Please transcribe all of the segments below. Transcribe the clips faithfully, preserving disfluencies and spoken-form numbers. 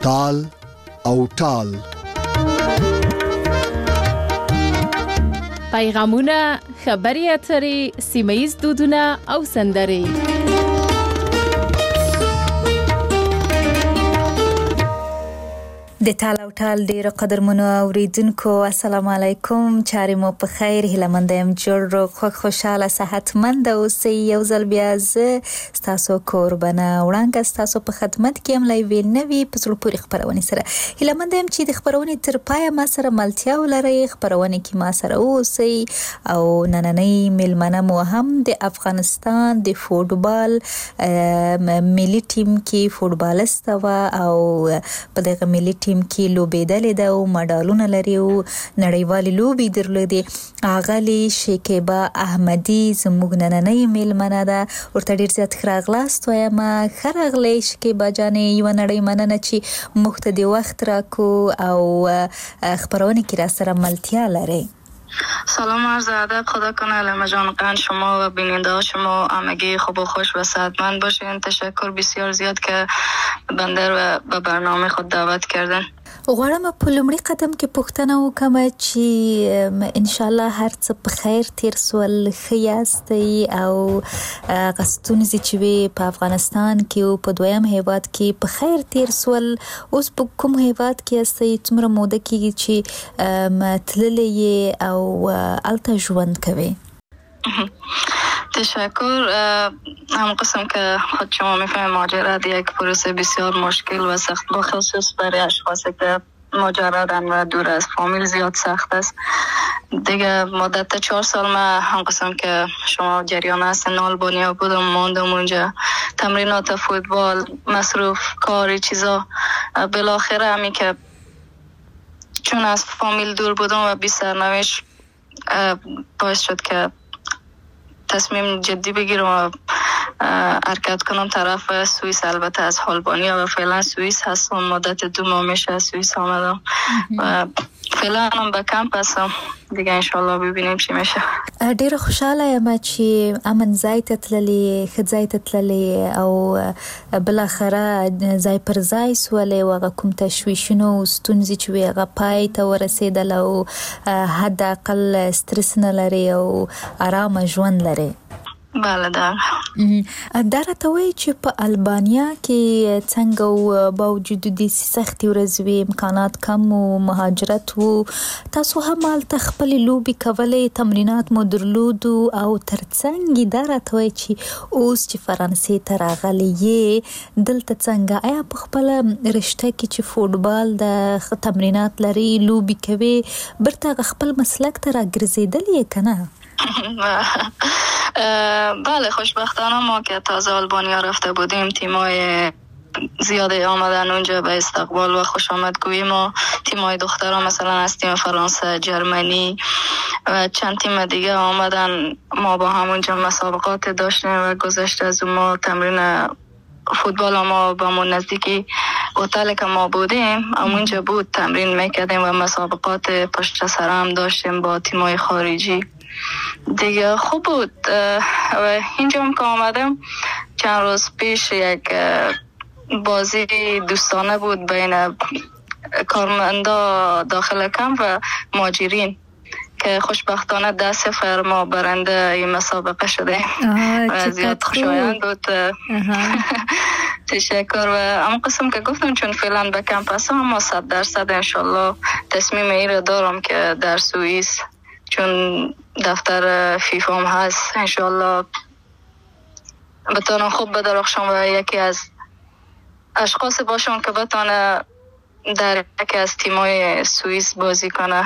تال او ټال. پیغامونه، خبري اترې، سیمه‌ییز دودونه او سندرې. د ټال او ټال ډیرو قدرمنو اوریدونکو السلام علیکم. چارې مو په خیر، هیله مند یم جوړ رو خوښ خوشاله صحتمند اوسئ. یو ځل بیا زه ستاسو قربانه وړاندې ستاسو په خدمت کې یم لا یوې نوې په زړه پورې خپرونې سره. هیله مند یم چې د خپرونې تر پایه ما سره ملتیا ولرئ، خپرونې کې ما سره اوسئ. او نننۍ میلمنه مو هم د افغانستان د فوټبال ملي ټیم کې فوټبالست و او په دغه ملي ټیم کې لوبېدلې ده او مډالونه لري او نړیوالې لوبې درلودې. اغلی شکیبا احمدی زموږ نننۍ میلمنه ده، ورته ډېر زیات ښه راغلاست وایم. ښه راغلی شکیبا جانې، یوه نړۍ مننه چې موږ ته د وخت راکو او خپرونې کې را سره ملتیا لرئ. سلام عرض ادب، خدا کنه علم جان قند شما و بیننده ها شما همگی خوب و خوش و صحتمند باشین. تشکر بسیار زیاد که بنده رو به برنامه خود دعوت کردن. غواړم په لومړي قدم کې پوښتنه وکم چې ان شاء الله هر څه په خیر تیر سول، ښه یاستئ او غستونزې چې وي په افغانستان کې او په دویم هیواد کې په خیر تیر سول. اوس په کوم هیواد کې یاستئ؟ څومره موده کېږي چې تللې یې او هلته ژوند کوئ؟ تشکر. هم قسم که خود شما میفهمید ماجرا یک پروسه بسیار مشکل و سخت، با خصوص برای اشخاصی که مجردن و دور از فامیل زیاد سخت است. دیگه مدت چهار سال من هم قسم که شما جریان هستن آلبانیا بودم، ماندم اونجا، تمرینات فوتبال، مصروف کاری چیزا. بالاخره همی که چون از فامیل دور بودم و بی سرنوشت باعث شد که تصمیم جدی بگیرم و حرکت کنم طرف سوئیس. البته از آلبانیا و فعلا سوئیس هستم. مدت دو ماه میشه از سوئیس آمدم و فعلا هم به کمپ هستم. دیگه انشالله ببینیم چی میشه. ډیره خوشاله یم چې امن ځای ته تللې، ښه ځای ته تللې او بالاخره ځای پر ځای سولې او هغه کوم تشویشونه او ستونزې چې وي هغه پای ته ورسېدل او حد اقل سترس نه لري او آرامه ژوند لري. بله ده. دا راته وایي چې په البانیا کې څنګه و با وجود د سختې ورځې وي، امکانات کم و، مهاجرت و، تاسو هم هلته خپلې لوبې کولې، تمرینات مو درلودو او ترڅنګ دا راته وایي چې اوس چې فرانسې ته راغلی یې دلته څنګه؟ آیا په خپله رشته کې چې فوټبال د تمرینات لري، لوبې کوي، برته خپل مسلک ته راګرځېدلې یې که نه؟ بله، خوشبختانه ما که تازه آلبانیا رفته بودیم تیمای زیاده آمدن اونجا به استقبال و خوش آمدگویی ما. تیمای دخترها مثلا از تیم فرانسه، جرمنی و چند تیم دیگه آمدن. ما با همونجا مسابقات داشتیم و گذشته از ما تمرین فوتبال ما با ما نزدیکی هتل که ما بودیم همونجا بود، تمرین میکردیم و مسابقات پشت سر هم داشتیم با تیمای خارجی دیگه. خوب بود. و اینجا هم که آمدم چند روز پیش یک بازی دوستانه بود بین کارمندا داخل کمپ و مهاجرین که خوشبختانه ده صفر ما برنده این مسابقه شده و زیاد خوشایند بود. تشکر. و اما قسم که گفتم چون فعلا به کمپ هستم اما صد درصد انشالله تصمیم ای را دارم که در سوئیس چون دفتر فیفا هم هست انشالله بتانم خوب بدرخشم و یکی از اشخاص باشم که بتانه در یکی از تیمای سوئیس بازی کنه.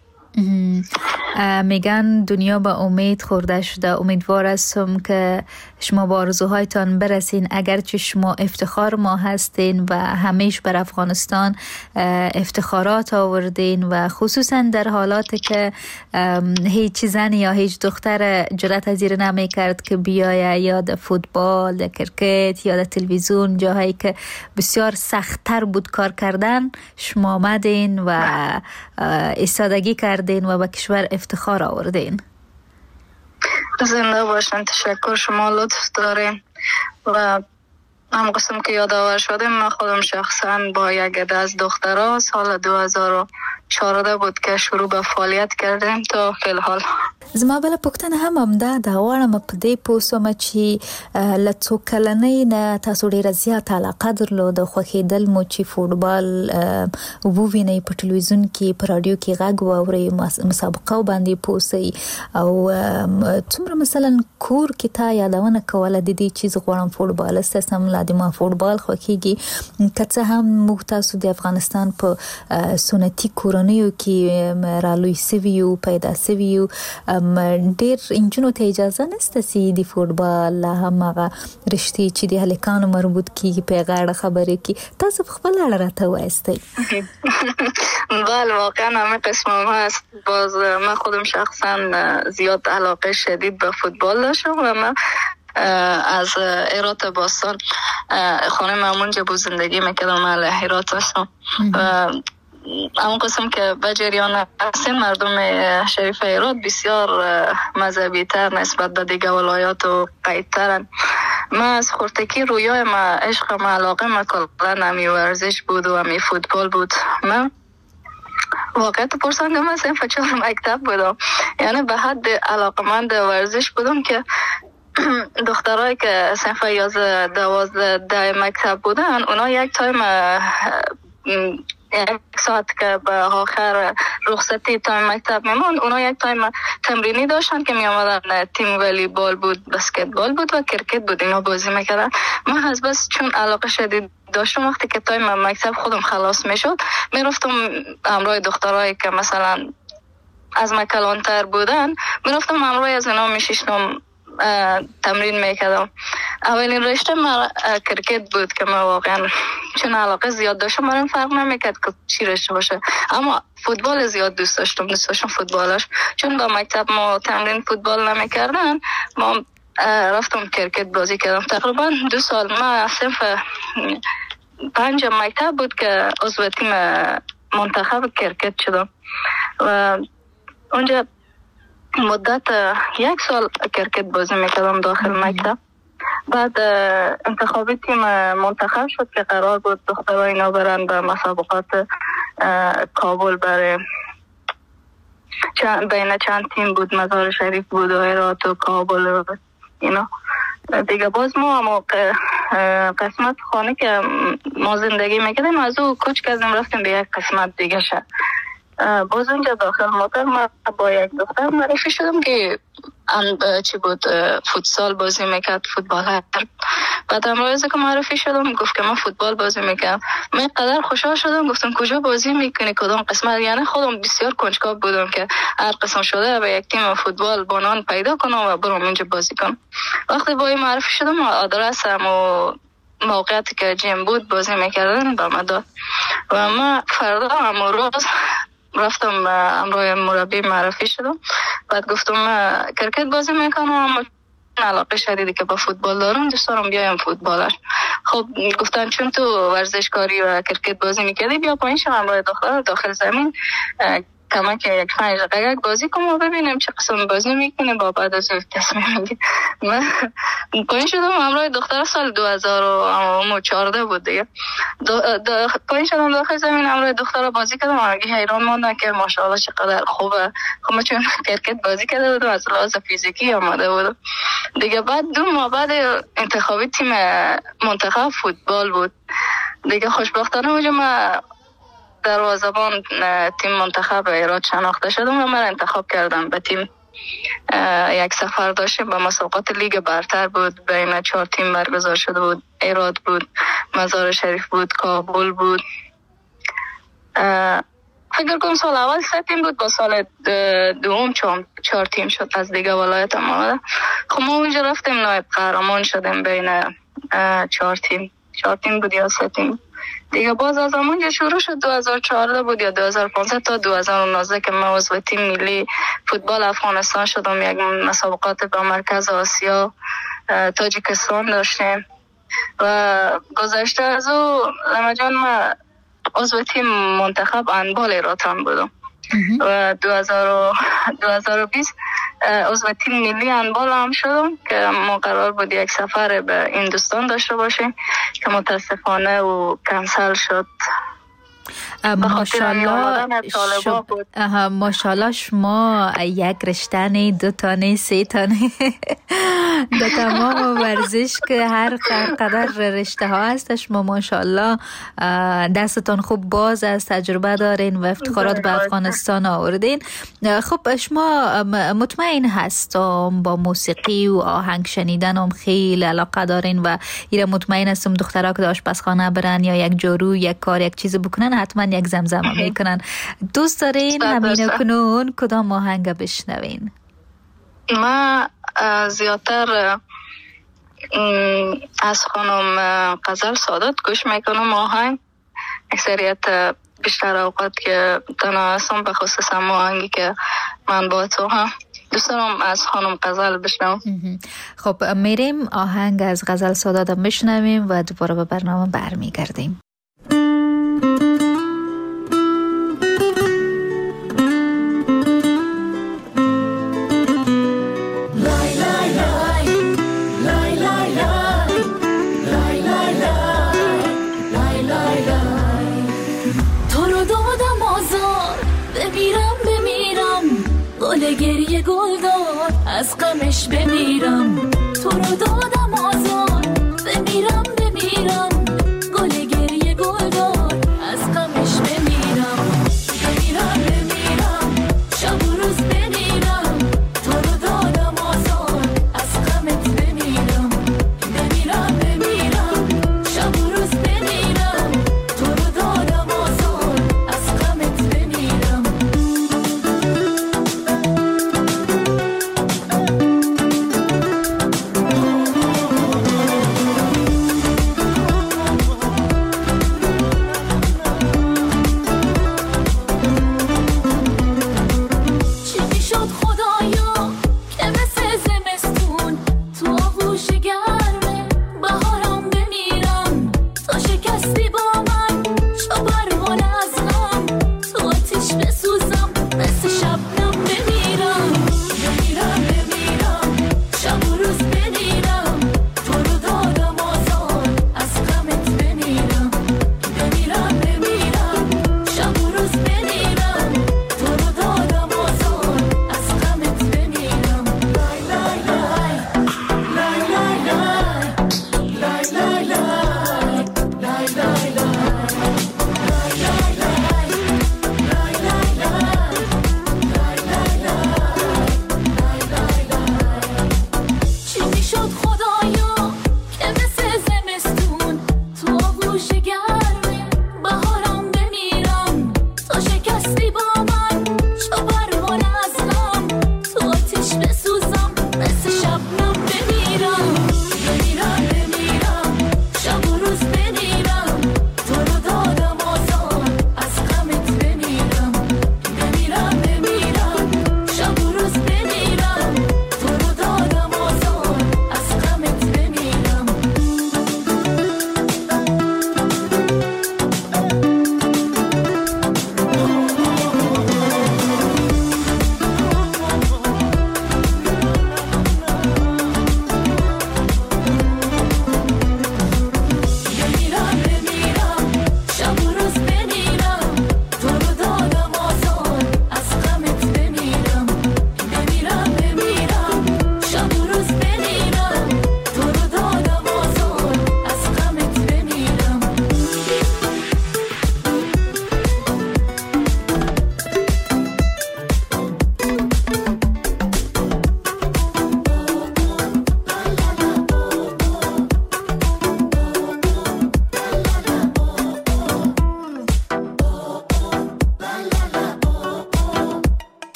میگن دنیا به امید خورده شده. امیدوار هستم که شما با آرزوهایتان برسین. اگرچه شما افتخار ما هستین و همیشه بر افغانستان افتخارات آوردین و خصوصا در حالاتی که هیچ زن یا هیچ دختر جرأت پذیر نمی کرد که بیایه یا در فوتبال، در کرکت یا در تلویزیون، جاهایی که بسیار سخت‌تر بود کار کردن، شما آمدین و ایستادگی کردین و به کشور افتخار آوردین. زنده باشن. تشکر، شما لطف دارین و هم قسم که یادآور شده، من خودم شخصا با یک عده از دخترها سال دو هزار و چهارده بود که شروع به فعالیت کردیم تا فی الحال. زما بل پوښتنه هم همدا ده غواړم په دې پوه شوم چې له څو کلنۍ نه تاسو ډېره زیاته علاقه درلوده، خوښېدل مو چې فوټبال ووینئ په ټلویزیون کې، په راډیو کې غږ واورئ، مسابقه باندې پوه سئ، او څومره مثلا کور کې تا یادونه کوله د دې چې زه غواړم فوټبالسټ شم، لا د ما فوټبال خوښېږي؟ که څه هم موږ تاسو د افغانستان په سنتي کورنیو کې رالوی سوي یو، پیدا سوي یو، ډېر انجونو ته اجازه نشته چې د فوټبال لا هم هغه رشتې چې د هلکانو مربوط کېږي په هغه اړه خبرې کړي. تاسو په خپل اړه راته ووایستئ. بله، واقعا همه قسم هم هست. باز من خودم شخصا زیاد علاقه شدید به فوتبال داشتم و من از هرات باستان خانه معمون بود زندگی میکردم. من هرات هستم. اون قسم که به جریان هستیم، مردم شریف هرات بسیار مذهبی تر نسبت به دیگه ولایات و قید ترن. من از خورتکی رویای ما، عشق ما، علاقه ما کلن همی ورزش بود و همی فوتبال بود. من واقعیت پرسان که من صنف چهار مکتب بودم، یعنی به حد علاقه من ده ورزش بودم که دخترایی که صنف یازده دوازده ده مکتب بودن، اونا یک تایم یک ساعت که به آخر رخصتی تایم مکتب میمون، اونا یک تایم تمرینی داشتن که می آمدن. تیم والیبال بود، بسکتبال بود و کرکت بود، اینا بازی میکردن. من از بس چون علاقه شدید داشتم، وقتی که تایم مکتب خودم خلاص میشد، میرفتم همراه دخترایی که مثلا از من کلانتر بودن، میرفتم همراه از اینا میشیشتم تمرین میکردم. اولین رشته من کرکت بود که من واقعا چون علاقه زیاد داشتم، من فرق نمیکرد که چی رشته باشه، اما فوتبال زیاد دوست داشتم دوست داشتم فوتبالش. چون با مکتب ما تمرین فوتبال نمیکردن، ما رفتم کرکت بازی کردم. تقریبا دو سال من صنف پنج مکتب بود که عضو تیم منتخب کرکت شدم و اونجا مدت یک سال کرکت بازی میکردم داخل مکتب. بعد انتخابی تیم منتخب شد که قرار بود دخترها اینا برن به مسابقات کابل بره. چند بین چند تیم بود، مزار شریف بود و هرات و کابل و اینا دیگه. باز ما موقع قسمت خانه که ما زندگی میکردیم، از او کوچ کردیم رفتیم به یک قسمت دیگه شد. باز اونجا داخل موتر من با یک دختر معرفی شدم که ام چی بود فوتسال بازی میکرد، فوتبال. بعد امروز که معرفی شدم گفت که من فوتبال بازی میکنم. من قدر خوشحال شدم، گفتم کجا بازی میکنی، کدام قسمت؟ یعنی خودم بسیار کنجکاو بودم که هر قسم شده به یک تیم فوتبال بانان پیدا کنم و برم اونجا بازی کنم. وقتی با این معرفی شدم، آدرسم و موقعیتی که جیم بود بازی میکردن به من داد و من فردا همون روز رفتم امروی مربی معرفی شدم. بعد گفتم کرکت بازی میکنم، اما علاقه شدیدی که با فوتبال دارم، دوست دارم بیایم فوتبالش. خب گفتن چون تو ورزشکاری و کرکت بازی میکردی، بیا پایین شو همراه دختر داخل زمین کمک یک پنج دقیقه بازی کنم و ببینیم چه قسم بازی میکنه، با بعد از تصمیم میگی. من پایین شدم همراه دختر سال دو هزار و چهارده بود دیگه. پایین شدم داخل زمین همراه دختر بازی کردم. همگی حیران ماندن که ماشاءالله چقدر خوبه. خب من چون کرکت بازی کرده بودم، از لحاظ فیزیکی آماده بودم دیگه. بعد دو ماه بعد انتخابی تیم منتخب فوتبال بود دیگه. خوشبختانه اونجا من دروازه‌بان تیم منتخب هرات شناخته شدم و من انتخاب کردم به تیم. یک سفر داشتیم به مسابقات لیگ برتر بود، بین چهار تیم برگزار شده بود. هرات بود، مزار شریف بود، کابل بود. فکر کنم سال اول سه تیم بود، با سال دوم چهار تیم شد از دیگه ولایت هم آمده. خب ما اونجا رفتیم نایب قهرمان شدیم بین چهار تیم چهار تیم بود یا سه تیم دیگه. باز از همونجا شروع شد. دو هزار و چهارده بود یا دو هزار و پانزده تا دو هزار و نوزده که من عضو تیم ملی فوتبال افغانستان شدم. یک مسابقات به مرکز آسیا تاجیکستان داشتیم و گذشته از او لما جان من عضو تیم منتخب هندبال هرات هم بودم و دو هزار و بیست عضو تیم ملی هندبال هم شدم که ما قرار بود یک سفر به هندوستان داشته باشیم که متاسفانه و کنسل شد. ماشاءالله شب... ماشاءالله شما یک رشته‌نی دو تانه سه تانه در تمام ورزش که هر قدر رشته ها هست شما ماشاءالله دستتان خوب باز از تجربه دارین و افتخارات به افغانستان آوردین. خب شما مطمئن هستم با موسیقی و آهنگ شنیدن هم خیلی علاقه دارین و ایره مطمئن هستم دخترها که آشپزخانه برن یا یک جارو یک کار یک چیز بکنن حتما یک زمزمه میکنن. دوست دارین همین کنون کدام آهنگ بشنوین؟ ما زیادتر از خانم غزل سادات گوش میکنم آهنگ. اکثریت بیشتر اوقات که تنها هستم به خصوص هم آهنگی که من با تو هم دوست دارم از خانم غزل بشنوم. خب میریم آهنگ از غزل سادات بشنویم و دوباره به برنامه برمیگردیم. گریه گل داد از غمش بمیرم، تو رو دادم آزار بمیرم بمیرم، گل گریه گل داد از غمش بمیرم بمیرم بمیرم، شب و روز بمیرم، تو رو دادم آزار از غمت بمیرم بمیرم بمیرم، شب و روز بمیرم، تو رو دادم آزار از غمت بمیرم.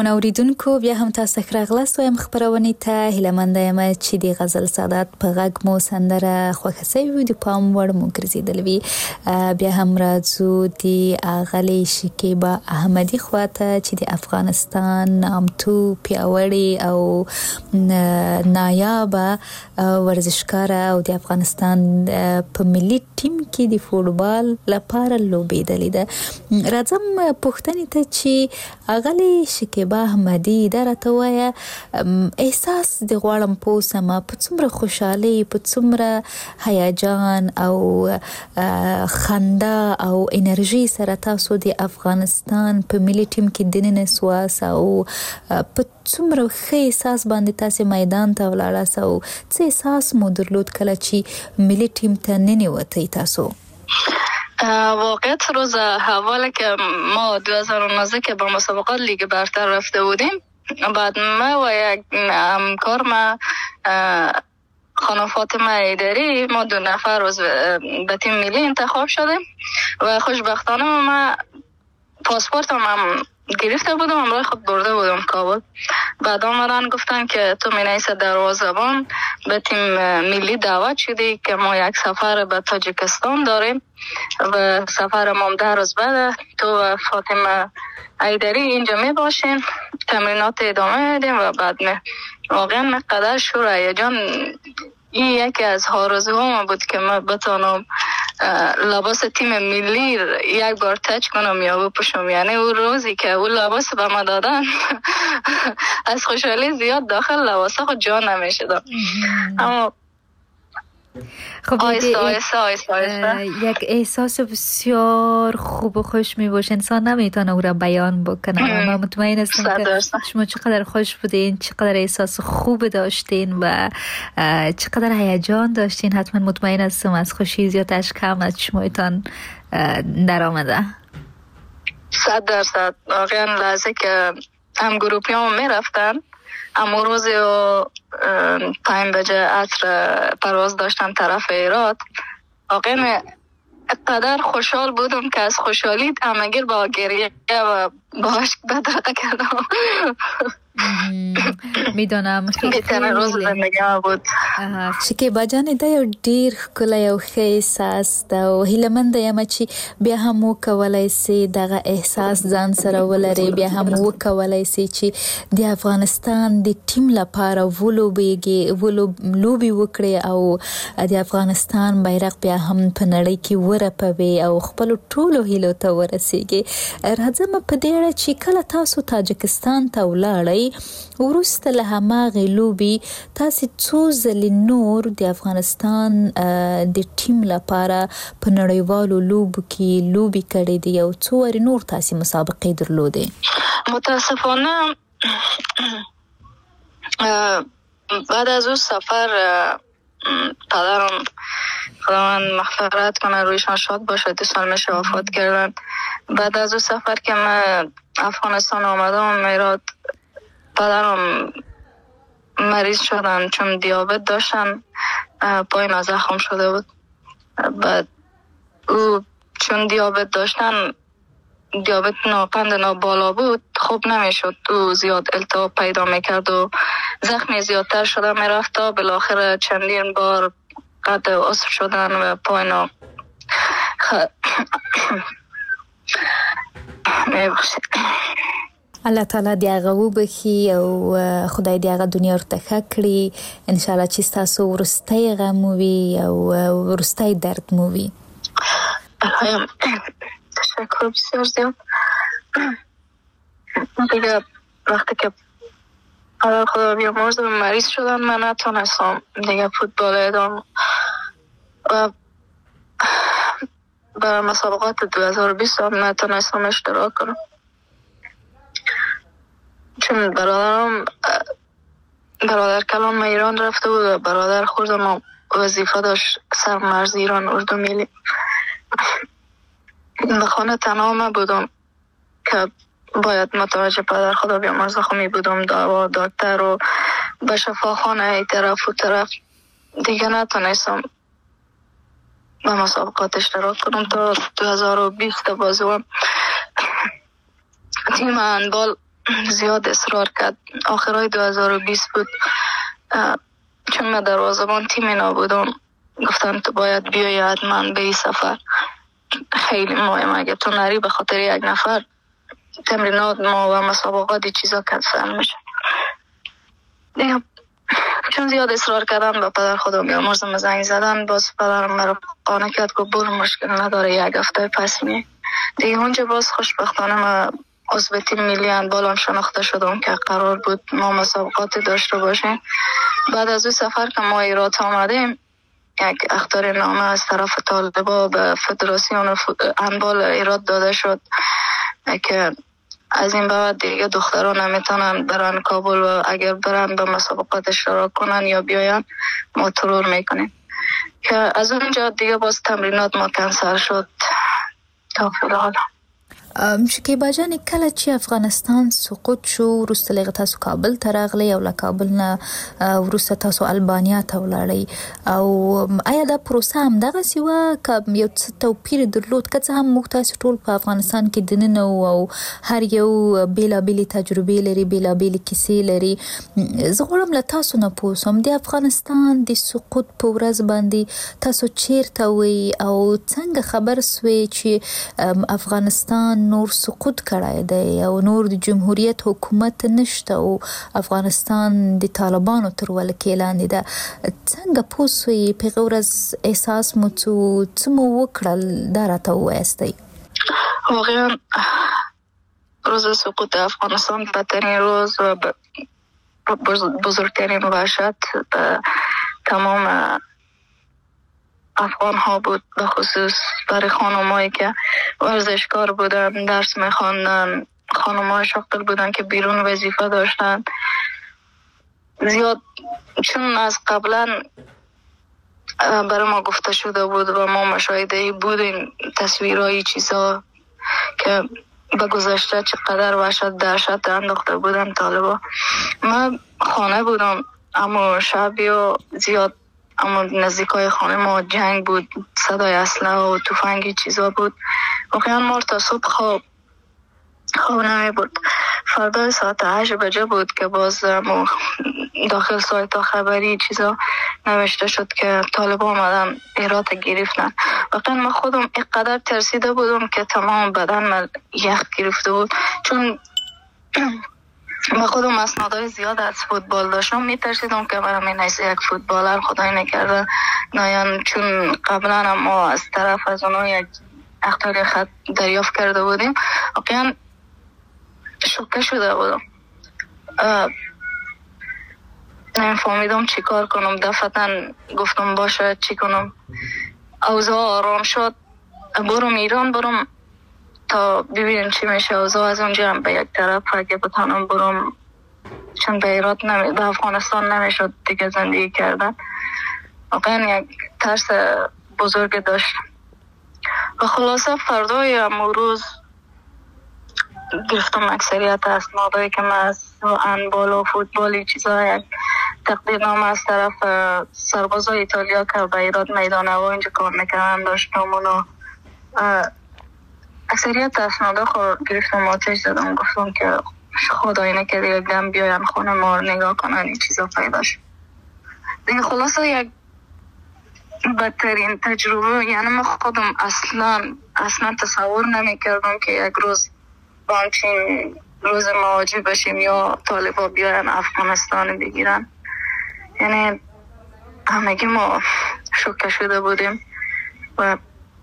قدرمن اوریدونکو بیا هم تاسو راغلاست وایم خبرونه ته هیلمنده یم چې دی غزل سادات په غږ مو سندره خوښه سوي د پام وړ مو ګرځیدلوي. بیا هم راځو دی اغلی شکیبا احمدی خواته چې د افغانستان نامتو پیاوړی او نایاب ورزشکار او د افغانستان په ملي ټیم کې د فوټبال لپاره لوبېدلې ده. راځم پوښتنې ته چې اغلی شکیبا احمدی درته وایا احساس د غواړم پوسمه په څومره خوشحالي په څومره هیجان او خندا او انرژي سره تاسو د افغانستان په ملي ټیم کې دننه سواس او په څومره ښه احساس باندې تاسو میدان ته ولاړاست او څه احساس مو درلود کله چې ملي ټیم ته ننوتئ تاسو؟ واقعیت روز اولی که ما دو هزار و نوزده که با مسابقات لیگ برتر رفته بودیم، بعد ما و یک همکار ما خانم فاطمه ایدری ما دو نفر روز به تیم ملی انتخاب شدیم و خوشبختانه ما پاسپورت هم گرفته بودم، همراه خود برده بودم کابل. بعد آمدن گفتن که تو مینیس دروازه‌بان به تیم ملی دعوت شدی که ما یک سفر به تاجیکستان داریم و سفر ما ده روز بعد تو و فاطمه ایدری اینجا می باشین، تمرینات ادامه میدیم و بعد می واقعا مقدر شور هیجان. این یکی از آرزوهام بود که من بتونم لباس تیم ملی یک بار تچ کنم یا بپوشم. یعنی اون روزی که اون لباس به ما دادن از خوشحالی زیاد داخل لباس خود جا نمیشدم. اما خب آیسته آیسته آیسته آیسته یک احساس بسیار خوب و خوش می باشه، انسان نمیتونه او را بیان بکنه. من مطمئن هستم که شما چقدر خوش بودین، چقدر احساس خوب داشتین و چقدر هیجان داشتین. حتما مطمئن هستم از خوشی زیادش کم از شمایتان در آمده. صد درصد. واقعا لحظه که هم گروپی هم می رفتن، اما روزی و پنج بجه عصر پرواز داشتم طرف ایراد، واقعا قدر خوشحال بودم که از خوشحالی همگیر با گریه و با عشق بدرقه کردم. میدونم خیلی روز زندگی بود. شکیبا جان دا یو ډیر ښکلی او ښه احساس ده او هیلهمنده یم چې بیا هم وکولی سي دغه احساس ځان سره ولري، بیا هم وکولی سي چې د افغانستان د ټیم لپاره ولوبېږي، لوبې وکړي او د افغانستان بیرغ بیا هم په نړۍ کې ورپوي او خپلو ټولو هیلو ته ورسیږي. راځم په دې اړه چې کله تاسو تاجکستان ته ولاړئ وروسته له هماغې لوبې تاسې څو ځلې نور د افغانستان د ټیم لپاره په نړیوالو لوبو کې لوبې کړې دي او څو وارې نور تاسې مسابقې درلودې؟ متاسفانه بعد از اون سفر پدرم خداوند مغفرت کنه رویشان شاد باشه دو سال میشه وفات کردن. بعد از اون سفر که من افغانستان آمدم میراد پدرم مریض شدن چون دیابت داشتن، پایین زخم شده بود. بعد او چون دیابت داشتن، دیابت ناقند نا بالا بود، خوب نمیشد، او زیاد التهاب پیدا میکرد و زخمی زیادتر شده میرفت تا بالاخره چندین بار قطع عضو شدن و پایین خ... میبخشید. الله تعالی دی هغه وبخي او خدای دی هغه دنیا ورته ښه کړي. ان شاء الله چې تاسو ورستی غم وي او ورستی درد مو وي. تشکر بسیار زیاد. دیگه وقتی که خدا بیامرز مریض شدن من نتونستم دیگه فوتبال ادامه و به مسابقات دو هزار و بیست هم نتونستم اشتراک کنم چون برادرم برادر کلام ایران رفته بود و برادر خوردم وظیفه داشت سرمرز ایران اردو ملی. به خانه تنها ما بودم که باید متوجه پدر خدا بیامرز خمی بودم، دعوا دکتر و به شفاخانه ای طرف و طرف دیگه نتونستم به مسابقات اشتراک کنم. تا دو هزار و بیست بازوام تیم هندبال زیاد اصرار کرد. آخرای دو هزار و بیست بود، چون من دروازه‌بان تیم اینا بودم، گفتن تو باید بیایی حتما به این سفر، خیلی مهم، اگه تو نری به خاطر یک نفر تمرینات ما و مسابقات چیزا کنسل میشه. چون زیاد اصرار کردن به پدر خودم بیامرزم زنگ زدن، باز پدرم مرا قانع کرد که برو مشکل نداره یک هفته پس می دیگه. اونجا باز خوشبختانه ما عضو تیم ملی هندبال شناخته شدم که قرار بود ما مسابقات داشته باشیم. بعد از اون سفر که ما ایران آمدیم، یک اخطار نامه از طرف طالبا به فدراسیون هندبال ایران داده شد که از این بعد دیگه دختران نمیتونن برن کابل و اگر برن به مسابقات اشتراک کنن یا بیاین ما ترور میکنیم، که از اونجا دیگه باز تمرینات ما کنسل شد تا فعلا. شکیبا جان، کله چې افغانستان سقوط شو وروسته لږ تاسو کابل ته راغلی او له کابل نه وروسته تاسو البانیا ته ولاړئ، او آیا دا پروسه همدغسې وه که یو څه توپیر درلود؟ که څه هم موږ تاسو ټول په افغانستان کې دننه وو او هر یو بېلابېلې تجربې لري، بېلابېلې کیسې لري، زه غواړم له تاسو نه پوه شم د افغانستان د سقوط په ورځ باندې تاسو چیرته وئ او څنګه خبر سوئ چې افغانستان نور سقوط کړای دی او نور د جمهوریت حکومت نشته او افغانستان د طالبانو تر ولکې لاندې ده؟ څنګه پوه سوئ په هغه ورځ احساس مو څه څه مو وکړل؟ دا راته ووایاستئ. واقعا روز سقوط افغانستان بدترین روز و بزرگترین وحشت به تمام افغان ها بود، به خصوص برای خانمایی که ورزشکار بودن، درس میخواندن، خانمای شاغل بودن که بیرون وظیفه داشتن. زیاد چون از قبلا برای ما گفته شده بود و ما مشاهده بودیم تصویرهای چیزا که به گذشته چقدر وحشت دهشت انداخته بودن طالبا. ما خانه بودم اما شبی و زیاد اما نزدیکای خانه ما جنگ بود، صدای اسلحه و تفنگی چیزا بود. واقعا ما تا صبح خواب خواب نمی بود. فردا ساعت هشت بجه بود که باز ما داخل سایت خبری چیزا نوشته شد که طالب آمدن هرات گرفتن. واقعا من خودم اینقدر ترسیده بودم که تمام بدن من یخ گرفته بود، چون من خودم اسنادهای زیاد از فوتبال داشتم، میترسیدم که برام این حیث یک فوتبالر خدای نکرده نایان، چون قبلا ما از طرف از اونها یک اخطار خط دریافت کرده بودیم. واقعا شوکه شده بودم، نمیفهمیدم چی کار کنم. دفعتا گفتم باشه چی کنم. اوضاع آرام شد، برم ایران، برم تا ببینیم چی میشه. اوضاع از اونجا هم به یک طرف اگه بتانم برم، چون به ایران نمی... به افغانستان نمیشد دیگه زندگی کردن. واقعا یک ترس بزرگ داشت. و خلاصه فردای امروز گرفتم اکثریت اسنادایی که من از هندبال و فوتبالی چیزا، یک تقدیرنامه از طرف سربازای ایتالیا که به ایران میدان هوا اینجا کار میکنن داشتم. اونو اکثریت اسنادا خود گرفتم، آتش زدم، گفتم که خدای نکرده یک دم بیاین خونه ما رو نگاه کنن این چیزا پیدا شد دیگه. خلاصه یک بدترین تجربه، یعنی من خودم اصلا اصلا تصور نمی کردم که یک روز با همچین روز مواجه بشیم یا طالبا بیاین افغانستان بگیرن. یعنی همگی ما شوکه شده بودیم و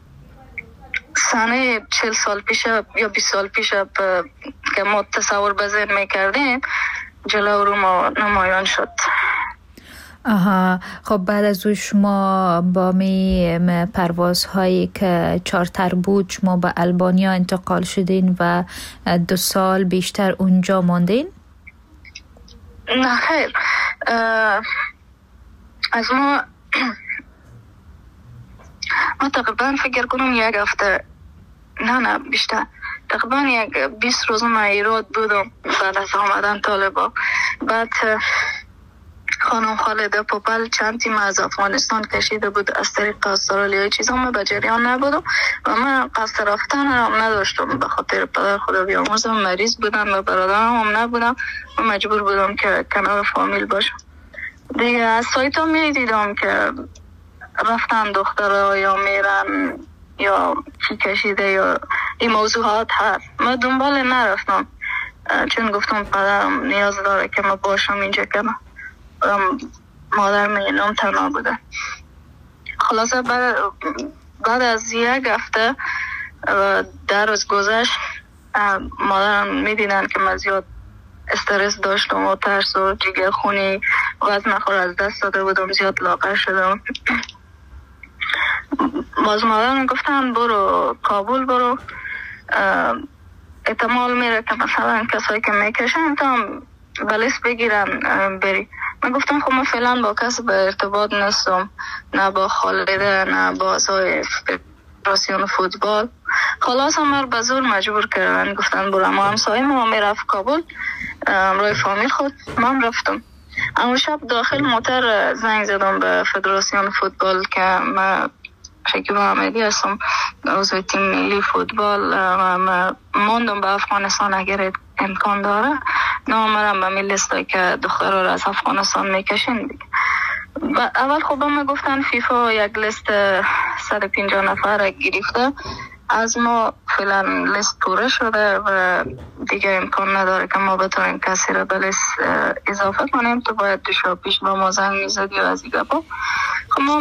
سنه چهل سال پیش یا بیست سال پیش که ما تصور به ذهن میکردیم جلو رو ما نمایان شد. آها، خب بعد از او شما با می پروازهایی که چارتر بود شما به البانیا انتقال شدین و دو سال بیشتر اونجا ماندین؟ نه خیر، از ما ما تقریبا فکر کنم یک هفته، نه نه بیشتر، تقریبا یک بیست روز ما ایراد بودم بعد از آمدن طالبا. بعد خانم خالده پوپل چند تیم از افغانستان کشیده بود از طریق استرالیا چیزا. من به جریان نبودم و من قصد رفتن هم نداشتم به خاطر پدر خدا بیامرزم مریض بودن و برادرم هم نبودم و مجبور بودم که کنار فامیل باشم دیگه. از سایت ها می دیدم که رفتن دخترها یا میرن یا چی کشیده یا این موضوعات هست. من دنبال نرفتم چون گفتم پدرم نیاز داره که ما باشم اینجا کنم. مادر میلم تنها بوده. خلاصه بعد, بعد از یک هفته در روز گذشت مادرم میدینن که من زیاد استرس داشتم و ترس و جگر خونی وزن خور از دست داده بودم، زیاد لاغر شدم. باز مادرم گفتن برو کابل برو، احتمال میره که مثلا کسایی که میکشن تا بلیس بگیرن بری. من گفتم خب من فعلا با کسی به ارتباط نیستم، نه با خالده نه با اعضای فدراسیون فوتبال. خلاص همه رو به زور مجبور کردن گفتن برو. ما همسایه ما میرفت کابل امروی فامیل خود، من رفتم. اما شب داخل موتر زنگ زدم به فدراسیون فوتبال که من شکیب احمدی هستم، عضو تیم ملی فوتبال و ماندم به افغانستان اگر امکان داره نامرم به می لیسته که دخترها را از افغانستان میکشین دیگه. اول خب ما گفتن فیفا یک لیست صد و پنجاه نفر گرفته، از ما فعلا لیست پوره شده و دیگه امکان نداره که ما بتونیم کسی را به لیست اضافه کنیم. تو باید دو شب پیش با ما زنگ میزدی و از دیگه با خب ما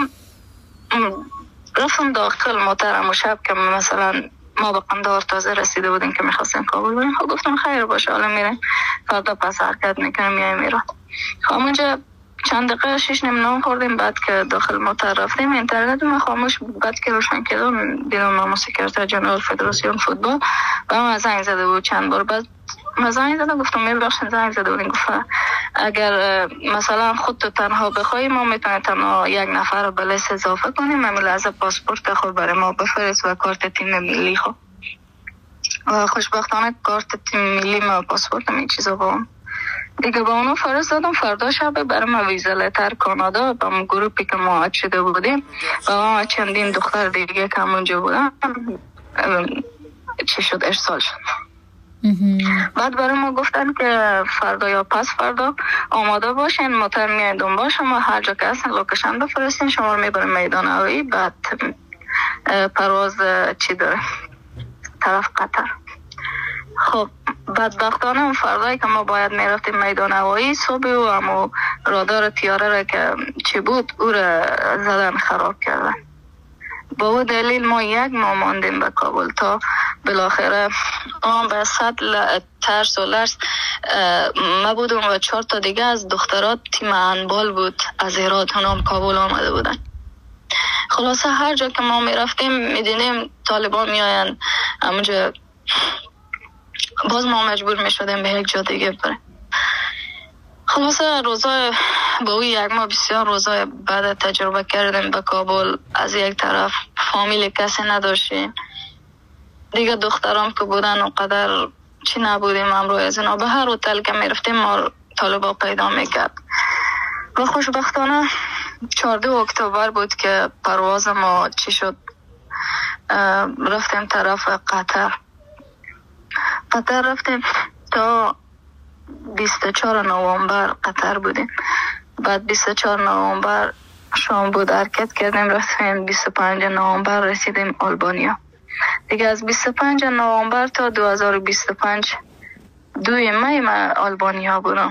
رفتم داخل محترم و شب که مثلا ما به قندهار تازه رسیده بودیم که میخواستیم کابل بریم. خب گفتم خیر باشه حالا میریم، فردا پس حرکت میکنیم میایم ایران. خب اونجا چند دقیقه شیش نیم نام خوردیم. بعد که داخل موتر رفتیم اینترنت ما خاموش. بعد که روشن کردم دیدم ما سکرتر جنرال فدراسیون فوتبال و ما زنگ زده بود چند بار. بعد ما زنگ زده گفتم میبخشید زنگ زده بودیم، گفت اگر مثلا خود تو تنها بخوای ما میتونیم تنها یک نفر رو به لیست اضافه کنیم، همین لحظه پاسپورت خود برای ما بفرست و کارت تیم ملی خود. و خوشبختانه کارت تیم ملی ما پاسپورت همین چیزا با هم دیگه با اونو فرستادم. فردا شب برای ما ویزا لتر کانادا با اون گروپی که ما عد شده بودیم و ما چندین دختر دیگه که همونجا بودن چی شد ارسال شد. بعد برای ما گفتن که فردا یا پس فردا آماده باشین، موتر میاین دنبال شما، هر جا که هستن لوکیشن بفرستین، شما رو میبریم میدان هوایی. بعد پرواز چی داره طرف قطر. خب بدبختانه اون فردایی که ما باید میرفتیم میدان هوایی صبح و همو رادار تیاره را که چی بود او را زدن خراب کردن. با او دلیل ما یک ماه ماندیم به کابل تا بالاخره آن به صد ترس و لرز ما بودم و چهار تا دیگه از دخترات تیم هندبال بود از هرات هم کابل آمده بودن. خلاصه هر جا که ما می رفتیم می دیدیم طالبان می آین همونجا، باز ما مجبور می شدیم به یک جا دیگه بریم. خلاصه روزای با او یک ما بسیار روزای بعد تجربه کردیم به کابل. از یک طرف فامیل کسی نداشتیم دیگه، دخترام که بودن اونقدر چی نبودیم امروی از اینا. به هر هتل که می رفتیم ما طالبا پیدا میکرد. و خوشبختانه چهاردهم اکتبر بود که پرواز ما چی شد، رفتیم طرف قطر. قطر رفتیم تا بیست و چهارم نوامبر قطر بودیم. بعد بیست و چهارم نوامبر شام بود حرکت کردیم رفتیم. بیست و پنجم نوامبر رسیدیم آلبانیا دیگه. از بیست و پنجم نوامبر تا دو هزار و بیست و پنج دوی می من آلبانیا بودم.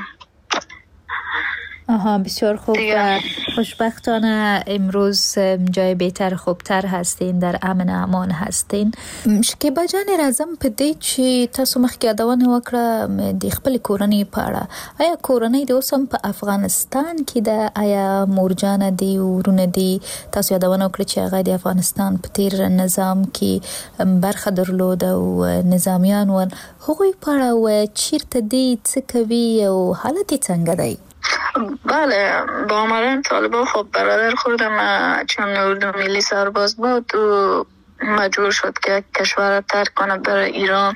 آها بسیار خوب. و خوشبختانه امروز جای بهتر خوبتر هستین، در امن امان هستین. شکیبا جان رازم په دې چې تاسو مخکې یادونه وکړه د خپل کورنۍ په اړه، آیا کورنۍ د اوس هم په افغانستان کې ده؟ آیا مورجانه دی ورونه دی؟ تاسو یادونه وکړه چې هغه د افغانستان په تیر نظام کې برخه درلوده او نظامیان ول، هغوی په اړه و چیرته دی، څه کوي او حالت یې څنګه دی؟ بله با آمدن طالبان خب برادر خودم چون اردو ملی سرباز بود و مجبور شد که کشور را ترک کنه بر ایران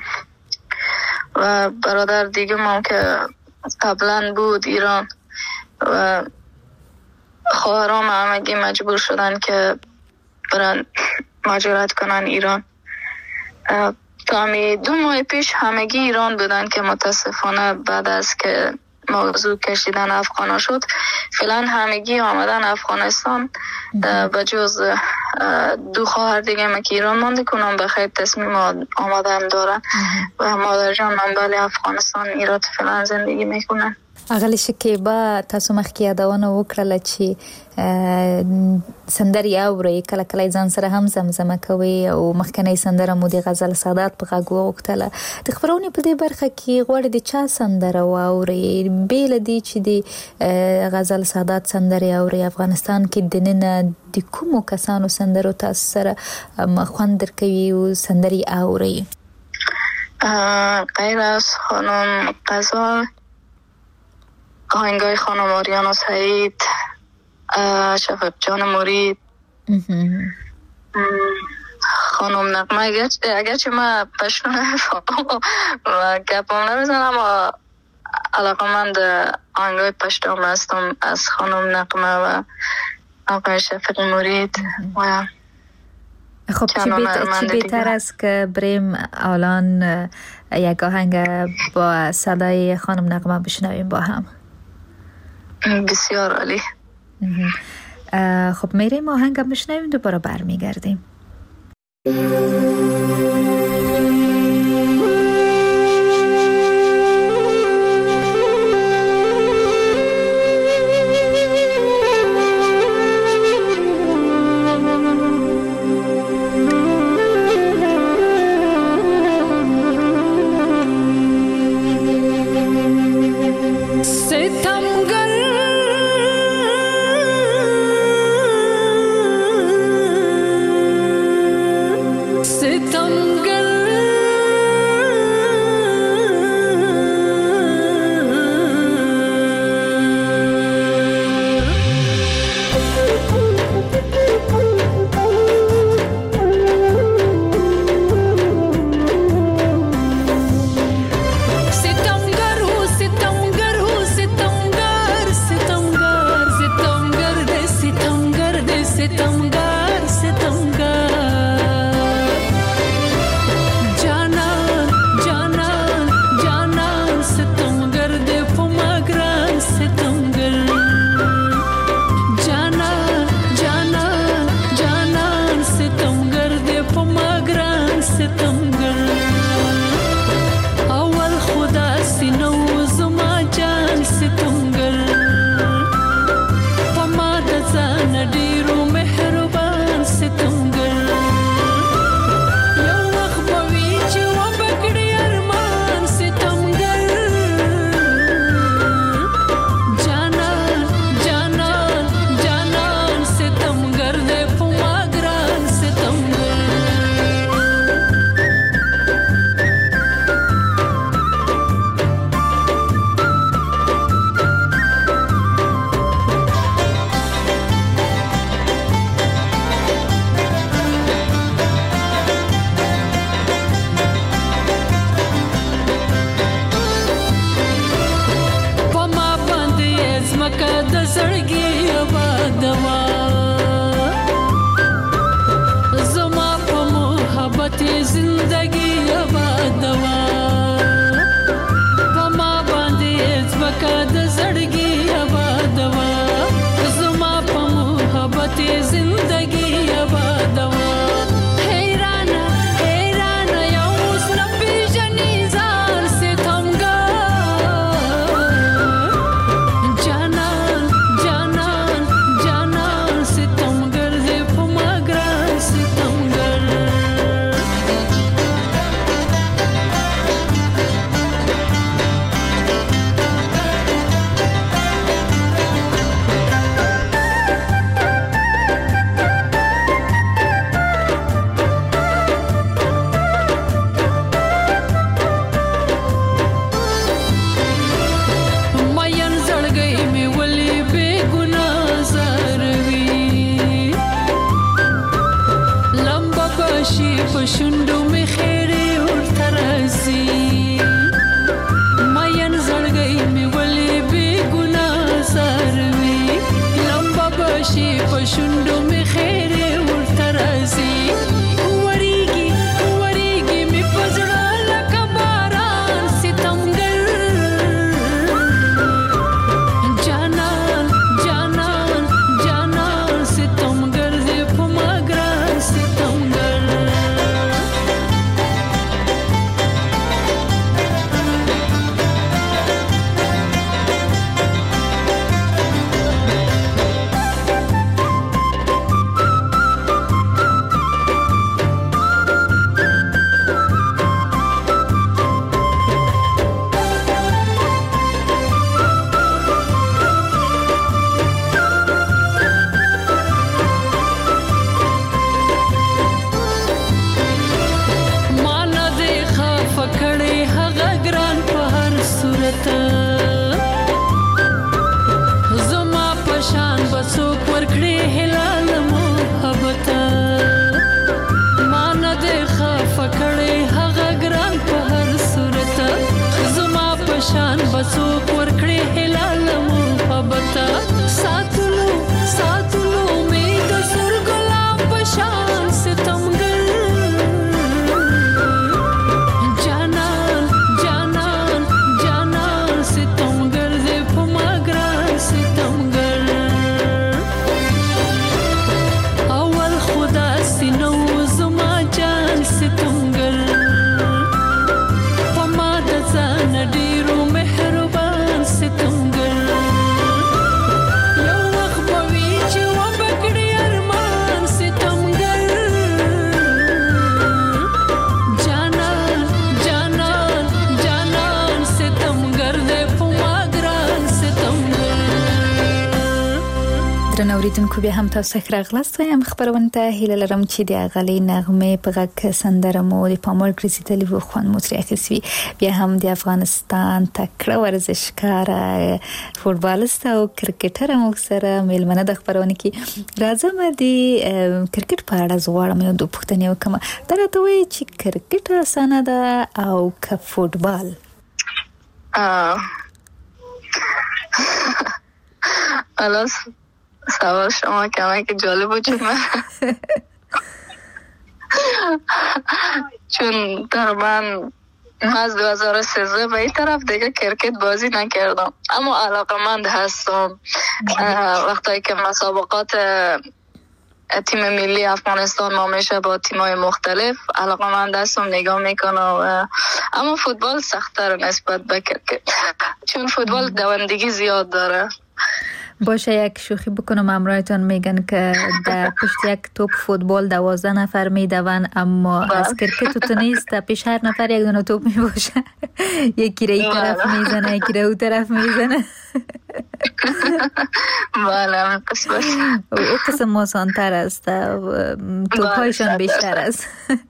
و برادر دیگه ما که قبلا بود ایران و خواهرام همگی مجبور شدن که برن مهاجرت کنن ایران. تا همی دو ماه پیش همگی ایران بودن که متاسفانه بعد از که موضوع کشیدن افغانا شد فعلا همگی آمدن افغانستان. به جز دو خواهر دیگه ما که ایران مانده کنم به خیر تصمیم آمدن دارن و مادر جان منبل افغانستان ایران فعلا زندگی میکنن. اغلی شکیبا تاسو مخکې یادونه وکړله چې سندرې اورئ، کله کله ځان سره هم زمزمه کوئ او مخکنۍ سندره مو د غزل سادات په غږ وغوښتله. د خپرونې په دې برخه کې غواړئ د چا سندره واورئ؟ بې له دې چې د غزل سادات سندرې اورئ، افغانستان کې دننه د کومو کسانو سندرو تاسو سره خوند درکوي او سندرې اورئ؟ غیر از خانم غزال، آهنگای خانم آریانا سعید، شفق جان مرید، خانم نغمه، اگرچه من پشتو نمیفهمم و گپم نمیزنم اما علاقمند آهنگای پشتو هستم از خانم نغمه و آقای شفق مرید و خب چی بهتر است که بریم الان یک آهنگ با صدای خانم نغمه بشنویم با هم؟ بسیار عالی. خب میریم آهنگم بشنویم دوباره برمیگردیم. Sitam بسوک ورکړي هلال محبتا ما نه دې خفه کړې هغه ګران په هر صورت زما په شان بسوک ورکړي هلال محبتا ساتلو ساتلو می د سر ګلاب په شان ستمګر جانان جانان جانان ستمګر دې په ما ګران ستمګر اول خدا سينو زما جان ستمګر په ما د ځان ډیرو مهربان ستمګر یو وخت به وي چې وبکړي ارمان ستمګر جانان جانان جانان ستمګر دې په ما ګران ستمګر. درنو اوریدونکو بیا هم تاسو ښه راغلاست. وایم خبرونه ته هیله لرم چې د اغلي نغمه په غږ سندره مو د پاموړ ګرځیدلی و خوان مو ترې اخیسوي. بیا هم د افغانستان تکړه ورزشکار فوټبالست او کرکټر مو سره میلمنه د خبرونه کې راځم. د کرکټ په اړه زغواړم یو دوه پوښتنې وکم. دا راته وایي چې کرکټ اسانه ده او که فوټبال؟ حالا سوال شما کمه که جالب بود چون من چون تقریبا از دو هزار و سیزده به این طرف دیگه کرکت بازی نکردم، اما علاقمند هستم. وقتی که مسابقات تیم ملی افغانستان ما میشه با تیم‌های مختلف علاقمند هستم، نگاه میکنم. اما فوتبال سخت‌تر نسبت به کرکت چون فوتبال دوندگی زیاد داره. باشه یک شوخی بکنم، امرایتان میگن که در پشت یک توپ فوتبال دوازده نفر میدون، اما از کرکت تو نیست، پیش هر نفر یک دونه توپ میباشه، یکی را این طرف میزنه یکی را اون طرف میزنه. بله قسمت او قسم آسان‌تر است، توپ هایشان بیشتر است.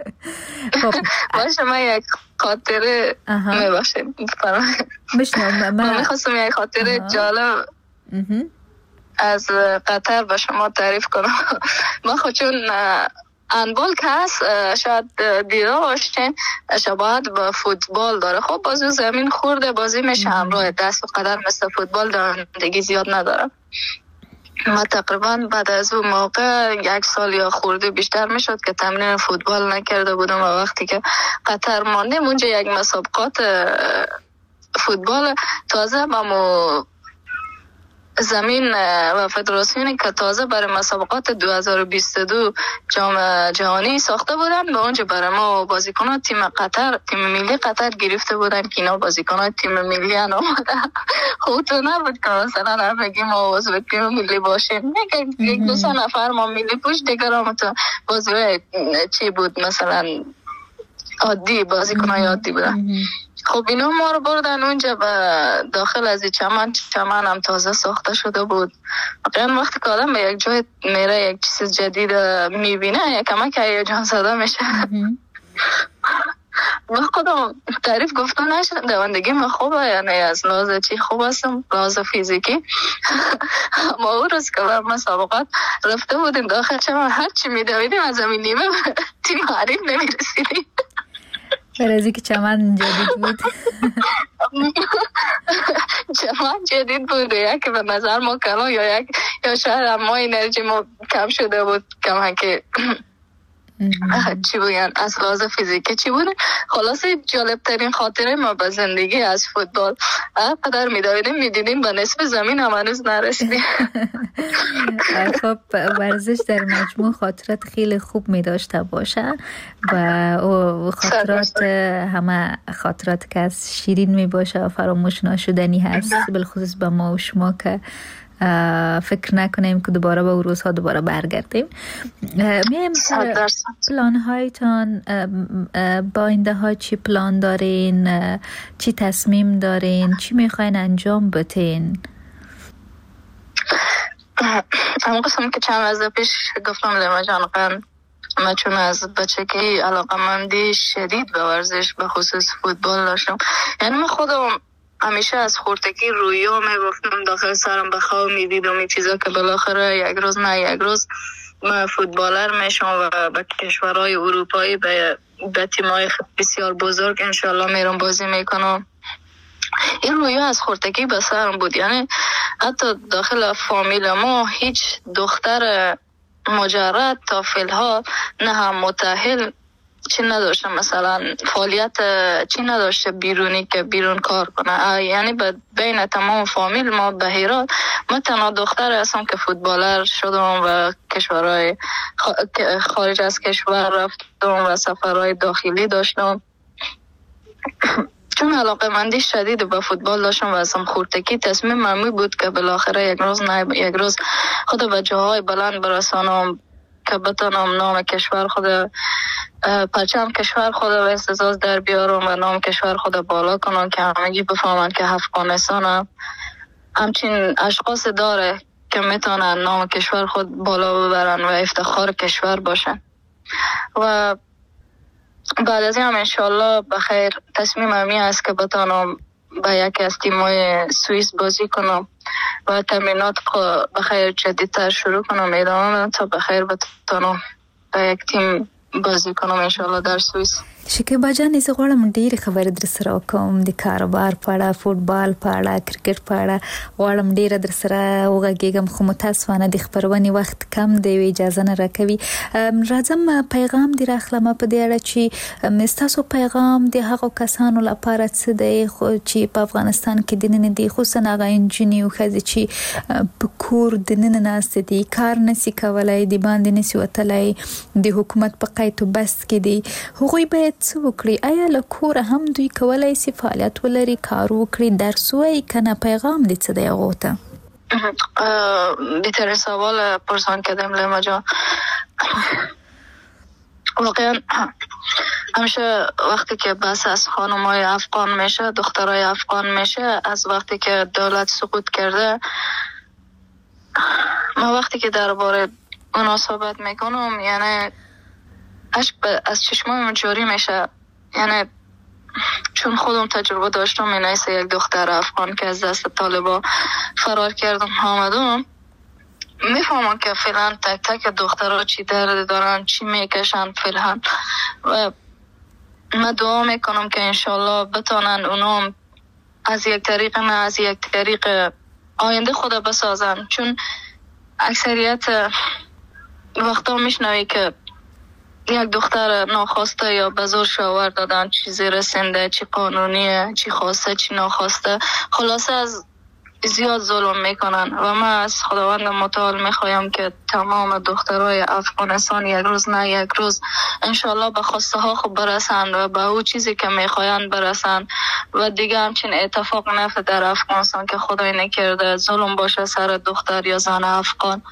باشه من یک خاطره میباشه بشنو من میخواستم یک خاطره جالب از قطر به شما تعریف کنم. من خود چون هندبال که هست شاید دیده باشین شباهت به فوتبال داره، خب بازی زمین خورده بازی میشه همراه دست و قدر، مثل فوتبال دوندگی زیاد نداره. ما تقریبا بعد از اون موقع یک سال یا خورده بیشتر میشد که تمرین فوتبال نکرده بودم و وقتی که قطر ماندیم اونجا یک مسابقات فوتبال تازه با زمین و فدراسیونی که تازه برای مسابقات دو هزار و بیست و دو جام جهانی ساخته بودن به اونجا برای ما بازیکنان تیم قطر تیم ملی قطر گرفته بودن که اینا بازیکنان تیم ملی ان آمده. خود تو نبود که مثلا بگیم ما عضو تیم ملی باشیم، یک دو سه نفر ما ملی پوش دیگر هم تو بازی چی بود مثلا عادی بازیکنان عادی بودن. خب اینا ما رو بردن اونجا و داخل از چمن چمن هم تازه ساخته شده بود. واقعا وقتی که آدم به یک جای میره یک چیز جدید میبینه یک کمک هیجان زده میشه. و خودم تعریف گفتم نشد دوندگی من خوبه، یعنی از لحاظ چی خوب هستم، لحاظ فیزیکی. ما اون روز که به مسابقات رفته بودیم داخل چمن هر چی میدویدیم از زمین نیمه تیم حریف نمیرسیدیم. برازی که چمن جدید بود. چمن جدید بود یک به نظر ما کلان یا یک یا شاید ما انرژی ما کم شده بود، کم که چی بگن از لحاظ فیزیکی چی بود. خلاصه جالب ترین خاطره ما به زندگی از فوتبال قدر میدویدیم میدیدیم به نصف زمین هم هنوز نرسیدیم. خب ورزش در مجموع خاطرات خیلی خوب میداشته باشه و او خاطرات همه خاطرات که از شیرین میباشه و فراموش ناشدنی هست، بالخصوص به ما و شما که فکر نکنیم که دوباره به اون روزها دوباره برگردیم. میایم پلان هایتان با آینده ها چی پلان دارین، چی تصمیم دارین، چی میخواین انجام بتین؟ اما قسم که چند از پیش گفتم لیما جان قن من چون از بچگی علاقه مندی شدید به ورزش به خصوص فوتبال داشتم، یعنی من خودم همیشه از خورتگی رویا میگفتم داخل سرم به خواب میدیدم این چیزا که بالاخره یک روز نه یک روز من فوتبالر میشم و به کشورهای اروپایی به به تیم‌های بسیار بزرگ انشالله میرم بازی میکنم. این رویا از خورتگی به سرم بود. یعنی حتی داخل فامیل ما هیچ دختر مجرد تا فی‌الحال نه هم متأهل چی نداشته، مثلا فعالیت چی نداشته بیرونی که بیرون کار کنه. یعنی بین تمام فامیل ما به هرات من تنها دختر هستم که فوتبالر شدم و کشورهای خارج از کشور رفتم و سفرهای داخلی داشتم. چون علاقه مندی شدید به فوتبال داشتم و ازم خورتگی تصمیم من بود که بالاخره یک روز نه یک روز خود به جاهای بلند برسانم که بتونم نام کشور خود پرچم کشور خود و اعتزاز در بیارم و نام کشور خود بالا کنم که همگی بفهمن که افغانستان همچین اشخاص داره که میتونن نام کشور خود بالا ببرن و افتخار کشور باشن. و بعد از این هم انشالله بخیر تصمیم همی است که بتونم با یکی از تیم‌های سوئیس بازی کنم و تمرینات بخیر جدیدتر شروع کنم ادامه بدم تا بخیر بتونم با یک تیم بازی کنم انشالله در سوئیس. شکیبا جان زه غواړم ډېرې خبرې در سره وکړم د کاروبار په اړه، فوټبال په اړه، کرکټ په اړه غواړم ډېره در سره وغږېږم خو متاسفانه د خپرونې وخت کم دی و اجازه نه راکوي. راځم پیغام دې راخلم په دې اړه چې ستاسو پیغام د هغو کسانو لپاره څه دی چې په افغانستان کې دننه دي، خصوصا هغه انجونې او ښځې چې په کور دننه ناستې دي، کار نشي کولی، د باندې نشي وتلی، د حکومت په قید و بست کې دي، هغوی باید څه وکړي؟ آیا له کوره هم دوی کولی شي فعالیت ولري، کار وکړي، درس ووایي که نه؟ پیغام دې څه دی هغو ته؟ بهترین سوال پرسان کردیم لیما جان. واقعا همیشه وقتی که بحث از خانم‌های افغان میشه، دخترای افغان میشه، از وقتی که دولت سقوط کرده، من وقتی که درباره اونا صحبت میکنم یعنی اشک از چشمایم جاری میشه. یعنی چون خودم تجربه داشتم این ایست یک دختر افغان که از دست طالبا فرار کردم آمدم، میفهمم که فعلا تک تک دخترها چی درد دارن، چی میکشن فعلا. و من دعا میکنم که انشالله بتونن اونم از یک طریق نه از یک طریق آینده خود بسازن. چون اکثریت وقتا میشنوی که یک دختر ناخواسته یا به زور شوهر دادن، چی زیر سنده، چی قانونیه، چی خواسته، چی ناخواسته، خلاصه از زیاد ظلم میکنن. و من از خداوند متعال میخوایم که تمام دخترای افغانستان یک روز نه یک روز انشالله به خواسته ها خوب برسند و به او چیزی که میخواین برسند و دیگه همچین اتفاق نفته در افغانستان که خدای نکرده ظلم باشه سر دختر یا زن افغان.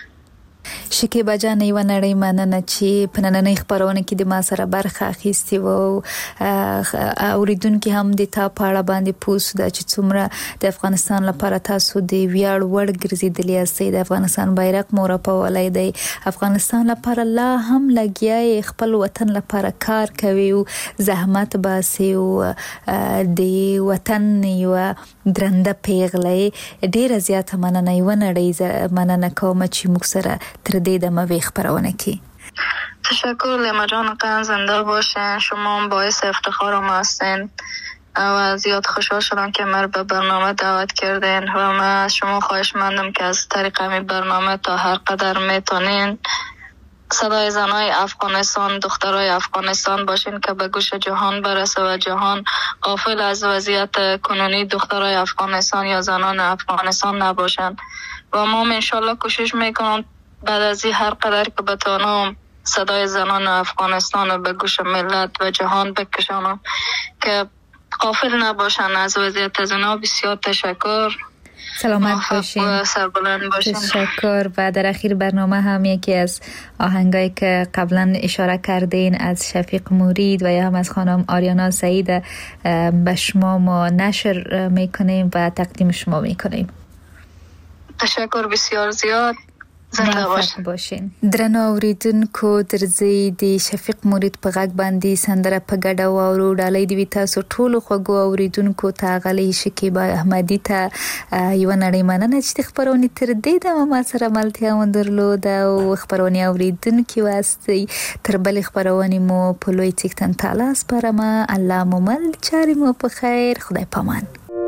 شکیبا جان یوه نړۍ مننه چې په نننۍ خپرونه کې د ما سره برخه اخیستې وه او اوریدونکي هم د تا په اړه باندې پوه سوه چې څومره د افغانستان لپاره تاسو د ویاړ وړ ګرځېدلي یاستئ. د افغانستان بیرغ مو رپولی دی، افغانستان لپاره لا هم لګیا یې، خپل وطن لپاره کار کوي او زحمت باسي او د وطن یوه درنده پیغله. ډېره زیاته مننه، یوه نړۍ مننه کوم چې موږ سره تر دې دمه وی خبرونه کی. تشکر لیما جان، قن زنده باشین. شما باعث افتخار ما هستین و زیاد خوشحال شدم که من به برنامه دعوت کردین و من از شما خواهش مندم که از طریق همین برنامه تا هر قدر میتونین صدای زنای افغانستان، دخترای افغانستان باشین که به گوش جهان برسه و جهان غافل از وضعیت کنونی دخترای افغانستان یا زنان افغانستان نباشن. و ما انشالله کوشش میکنم بعد از این هر قدر که بتونم صدای زنان افغانستان به گوش ملت و جهان بکشانم که غافل نباشن از وضعیت زنان. بسیار تشکر، سلامت باشین، سربلند باشین. تشکر. و در اخیر برنامه هم یکی از آهنگایی که قبلا اشاره کردین از شفیق مورید و یا هم از خانم آریانا سعید به شما ما نشر میکنیم و تقدیم شما میکنیم. تشکر بسیار زیاد. زنده باشین. باشین. درنو اوریدونکو درځي د شفیق مرید په غږ باندې سندره په ګډه واورو. ډالۍ دی تاسو ټول خوګو اوریدونکو ته غلي شکیبا احمدی ته یو نړۍ مننه چې خبرونه تر دې د ما سره ملتیا وندرلود او خبرونه اوریدونکو واسطي تر بل خبرونه مو په لوی تکتن تعالی سپارم. الله مو مل چاري مو په خیر. خدای پامان.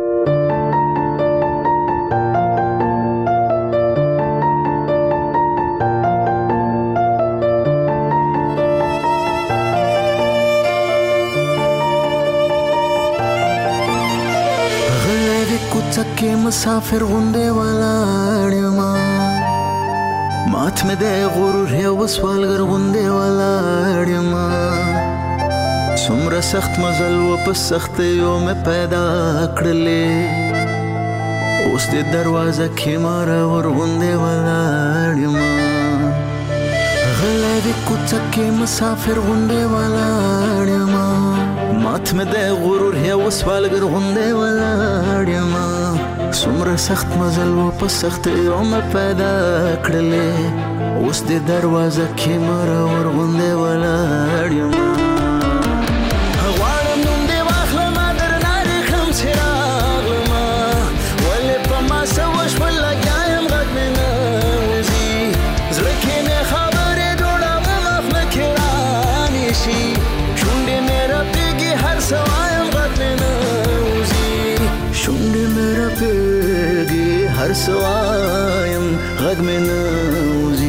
چکه مسافر غونډه ولاړم مات مې د غرور یو وسوالګر غونډه ولاړم څومره سخت مزل و په سخت یو مې پیدا کړلې اوس د دروازه کې مار ور غونډه ولاړم غلې د کوڅه مسافر غونډه ولاړم مات مې د غرور یو وسوالګر غونډه ولاړم څومره سخت مزل و په سخت یو مې پیدا کړلې اوس د دروازه کې مار ور غونډه ولاړم غواړم نوم دې واخلم درنه رخم څراغلم ولې په ما سوش ولګایم غږ مې نه وځي زړه کې مې خبرې جوړوم خپله کې رانیشي شونډې مې رپېږي هر څه وایم غږ مې نه وځي شونډې مې رپېږي هر څه وایم غږ مې نه وځي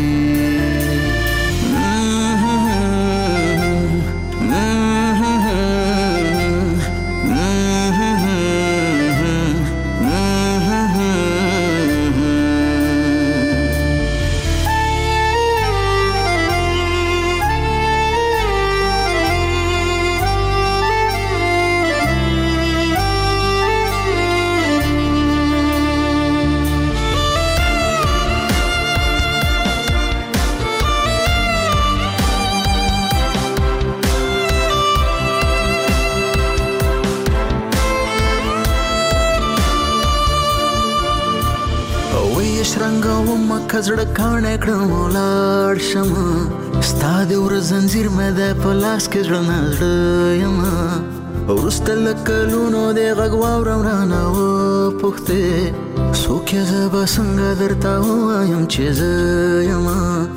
کزړه کانه کړم لاړ شم ستا د ور زنجیر مې د پلاس کې ځړ نه یم ورسته لکلونو د غږ واورم رانه و پوښتې څوک یې زه به څنګه درته ووایم چې زه یم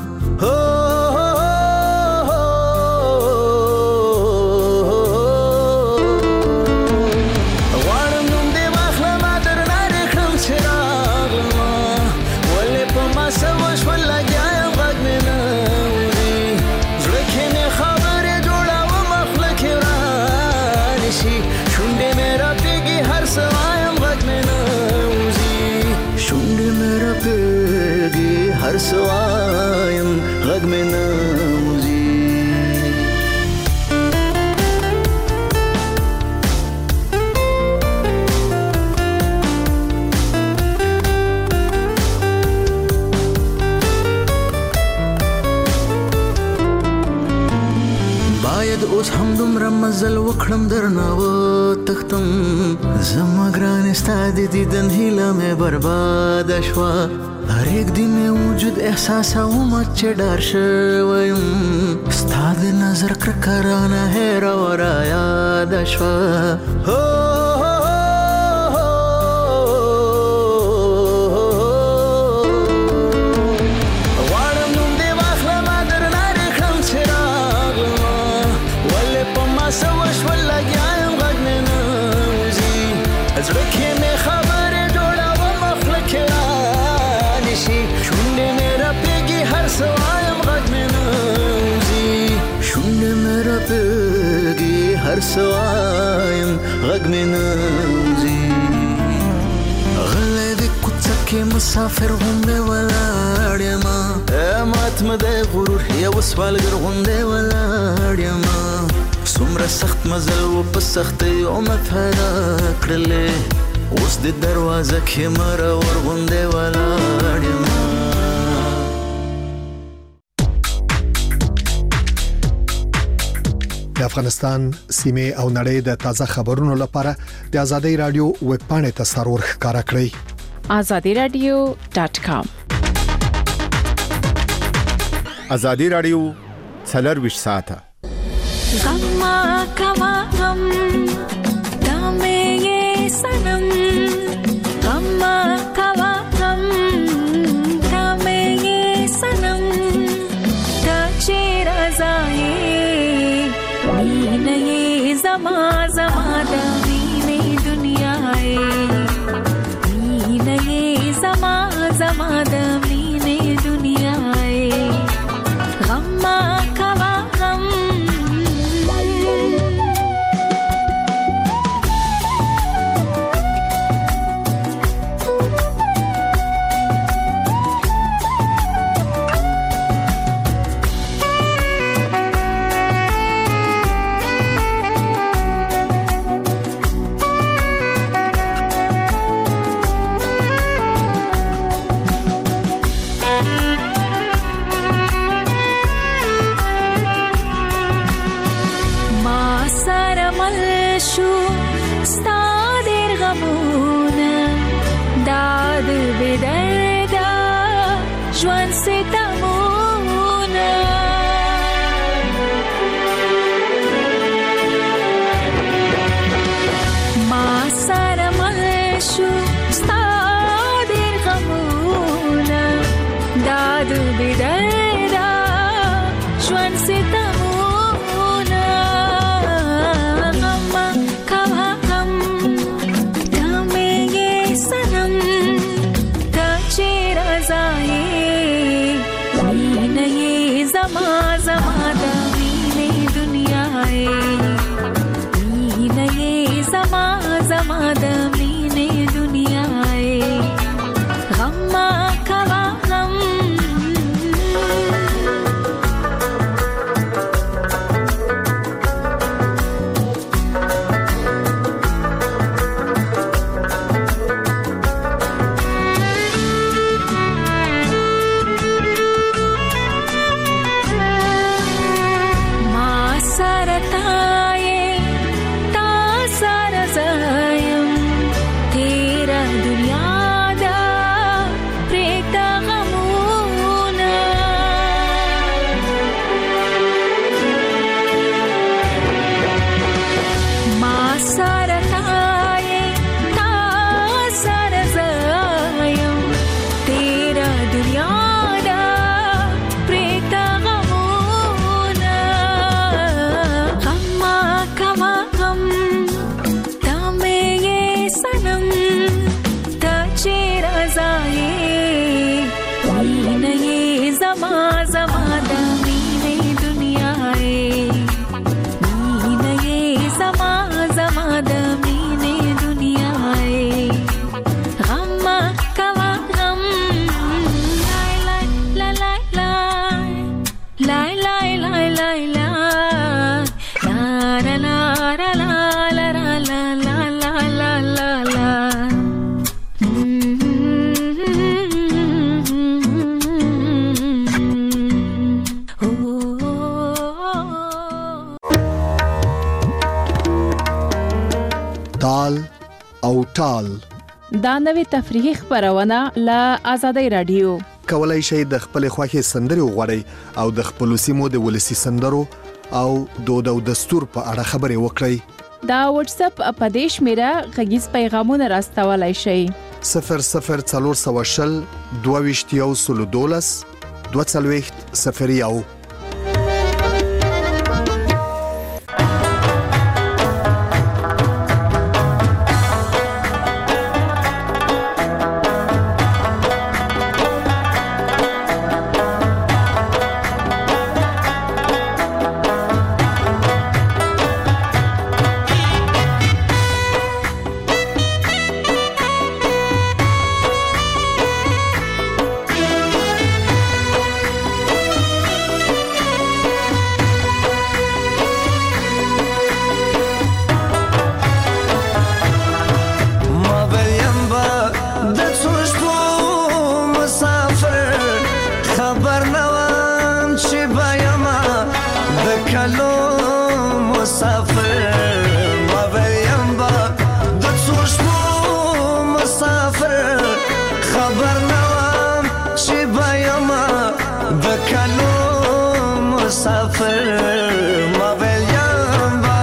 هر سوایم غږ مې نه وځي باید اوس هم دومره مزل وکړم درنه وتښتم زما ګرانې ستا د دیدن هیله مې برباده شوه هر یک دی می وجود احساس اومد چې ډار شویم ستا د نظر کرکرانه هیره ورا یاد شوه غواړم نوم دې واخلم درنه رخم څراغلم ولې په ما څه وشول لګیا یم غږ مې نه وځي زړه کې مې خبرې جوړوم خوله کې شونډې مې رپېږي هر څه وایم غږ مې نه وځي شونډې مې رپېږي هر څه وایم غږ مې نه وځي غلی د کوڅه کې مسافر غوندې ولاړ یم مات مې د غرور یو سوالګر غوندې ولاړ یم څومره سخت مزل و په سختیو مې پیدا کړلې اوس د دروازه کې مار ور غوندې ولاړ یم د افغانستان سیمه او نړۍ د تازه خبرونو لپاره د آزادۍ رادیو ویب پاڼې ته سرور ښکارا کړئ azadi radio dot com ازادي رادیو څلرویشت ساعته غما کوا غم دامه سنم غما کوا غم دامه سنم تا چیر ازای مینه زما زما دمینه دنیای مینه زما زما دمینه دنیای غما کوا غم Juan Setamuna Masara Malshu Stadir Gamuna Dadu Bidada Juan Setamuna Gamma Kavakam Damege Sanam Tachira Zai زما زما دمینه دنیای مینه زما زما دمینه دنیای غما کوا غم دا نوې تفریحي خبرونه له آزادۍ رادیو کولای شئ د خپل خوښي سندري وغوړئ او د خپل سیمو د ولسی سندرو او دود او دستور په اړه خبرې وکړئ. دا واتس اپ اپدیش میرا غږیز پیغامونه راستولای شئ صفر صفر څلور سوه شل دوه ویشت یو سل دولس دوه څلوېښت صفر یو. خبر نوام چې بایم د کلو مسافر ما ویلیام با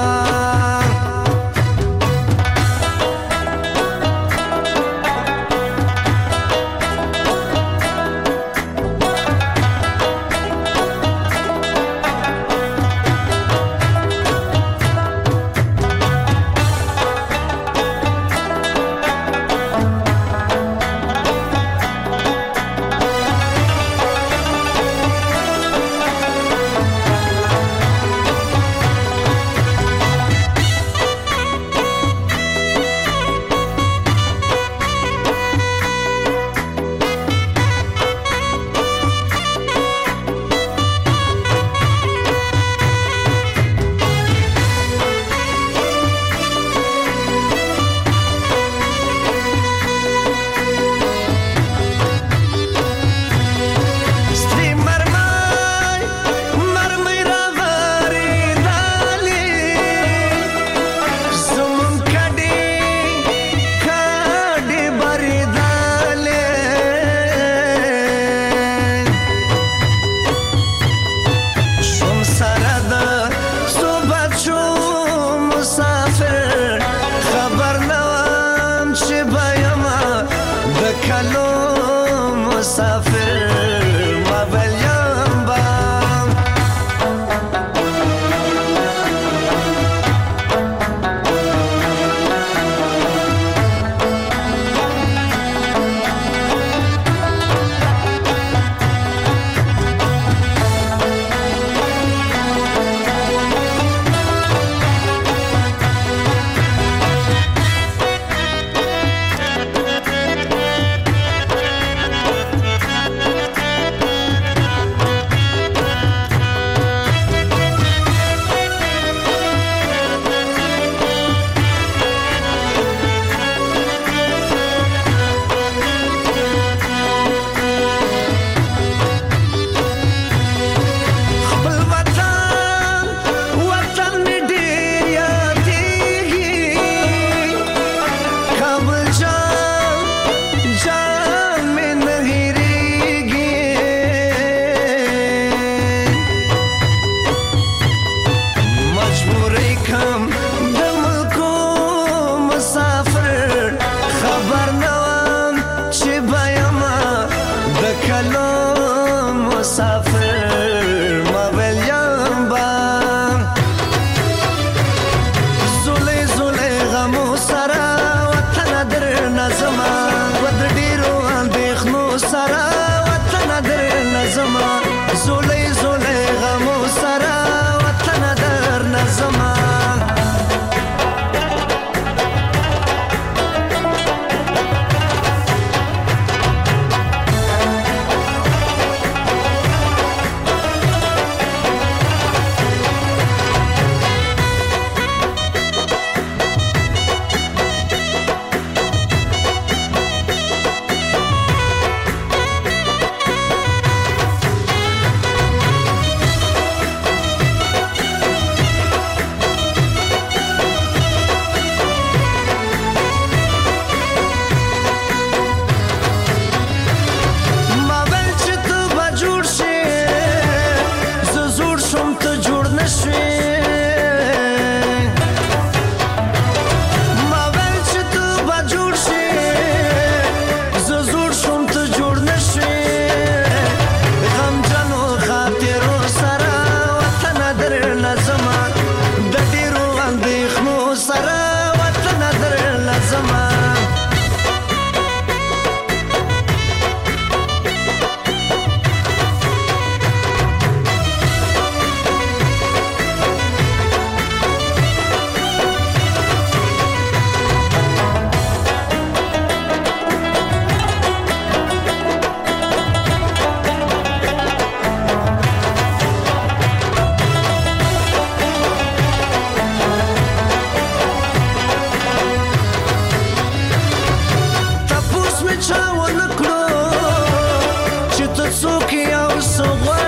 so